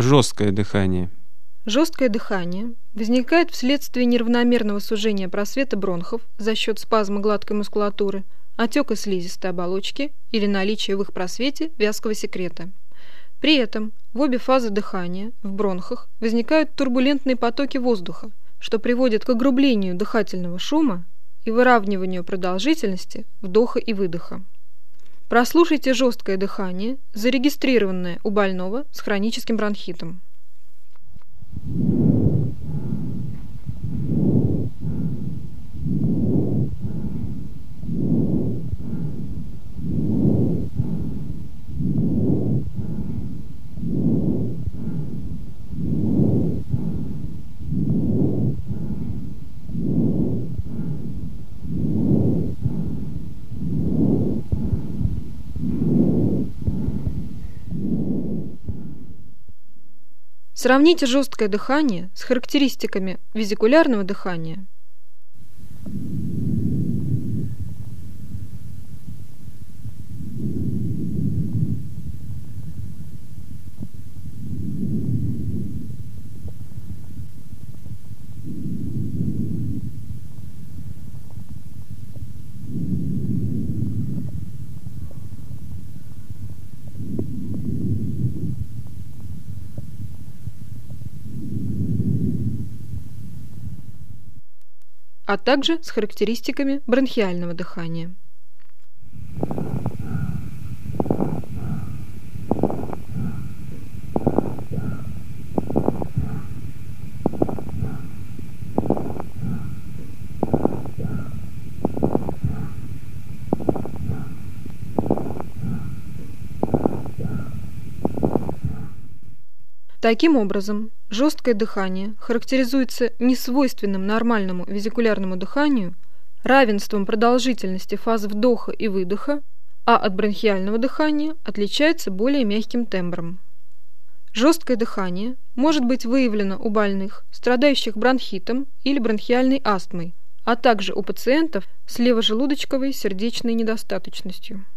Жесткое дыхание. Жесткое дыхание возникает вследствие неравномерного сужения просвета бронхов за счет спазма гладкой мускулатуры, отека слизистой оболочки или наличия в их просвете вязкого секрета. При этом в обе фазы дыхания в бронхах возникают турбулентные потоки воздуха, что приводит к огрублению дыхательного шума и выравниванию продолжительности вдоха и выдоха. Прослушайте жесткое дыхание, зарегистрированное у больного с хроническим бронхитом. Сравните жесткое дыхание с характеристиками везикулярного дыхания. А также с характеристиками бронхиального дыхания. Таким образом, жесткое дыхание характеризуется несвойственным нормальному везикулярному дыханию равенством продолжительности фаз вдоха и выдоха, а от бронхиального дыхания отличается более мягким тембром. Жесткое дыхание может быть выявлено у больных, страдающих бронхитом или бронхиальной астмой, а также у пациентов с левожелудочковой сердечной недостаточностью.